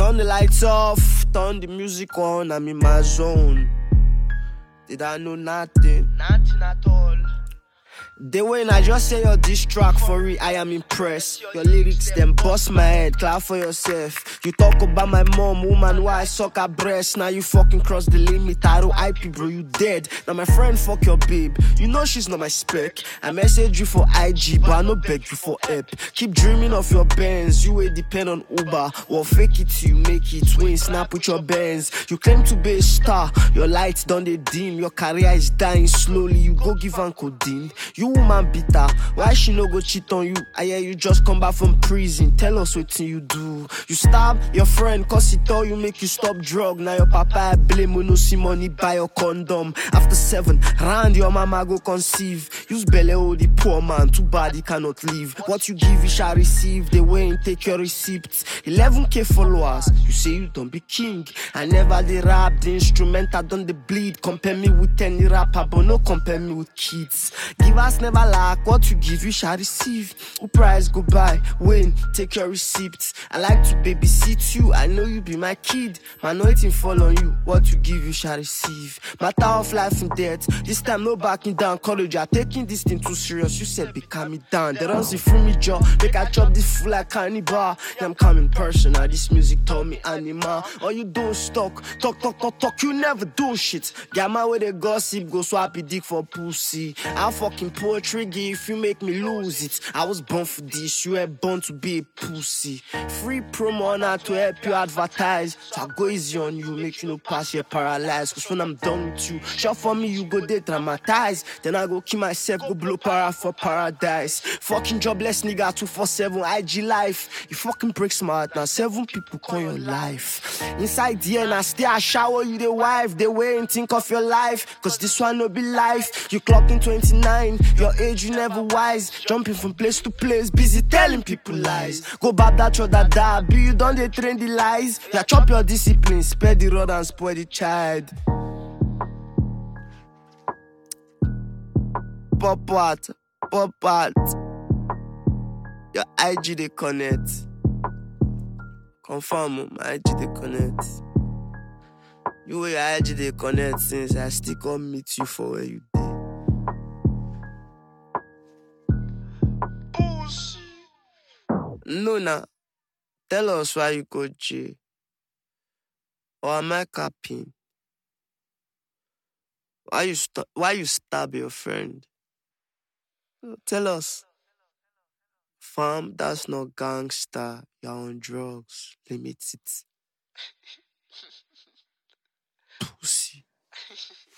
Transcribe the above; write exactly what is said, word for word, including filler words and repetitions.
Turn the lights off, turn the music on, I'm in my zone. Did I know nothing? Nothing at all. The way I just say your diss track for it, I am impressed. Your lyrics them bust my head, clap for yourself. You talk about my mom, woman, why I suck her breast. Now you fucking cross the limit, I don't I P, bro, you dead. Now my friend fuck your babe, you know she's not my spec. I message you for I G, but I no beg you for help. Keep dreaming of your Benz, you ain't depend on Uber. Well, fake it till you make it, win snap with your Benz. You claim to be a star, your lights done they dim. Your career is dying slowly, you go give an codeine. You woman bitter, why she no go cheat on you? I hear you just come back from prison, tell us what you do. You stab your friend cause he told you make you stop drug. Now your papa I blame when no see money buy your condom. After seven round your mama go conceive. Use belly oh the poor man, too bad he cannot leave. What you give you shall receive, they won't take your receipts. eleven K followers, you say you don't be king. I never the rap, the instrument I done the bleed. Compare me with any rapper but no compare me with kids. Give us never lack, what you give you shall receive. Who price go buy, win, take your receipts. I like to babysit you, I know you be my kid. Man, no waiting fall on you, what you give you shall receive. Matter of life and death, this time no backing down. College, you're taking this thing too serious, you said be calming down. They don't see free me jaw, make I chop this fool like cannibal. Yeah, I'm coming personal, this music told me animal. All you don't talk, talk, talk, talk, talk, you never do shit. Get my way they gossip, go swap it dick for pussy. I'm fucking poetry if you make me lose it. I was born for this, you were born to be a pussy. Free promo now to help you advertise. So I go easy on you, make you no pass your paralyzed. Cause when I'm done with you, shot for me, you go they dramatize. Then I go kill myself, go blow para for paradise. Fucking jobless nigga two four seven I G life. You fucking break smart now, seven people call your life. Inside here now stay I shower you the wife. They way and think of your life. Cause this one no be life. You clocking twenty-nine, your age you never wise. Jumping from place to place, busy telling people lies. Go back that your dada, be you done they train the lies. Yeah, chop your discipline, spare the road and spoil the child. Pop what? Pop what? Your I G they connect. Confirm my I G they connect. You way your I G they connect since I still come meet you for where you did. No, nah. Tell us why you go jail. Or am I capping? Why you st- why you stab your friend? Tell us. Fam, that's not gangster. You're on drugs. Limit it. Pussy.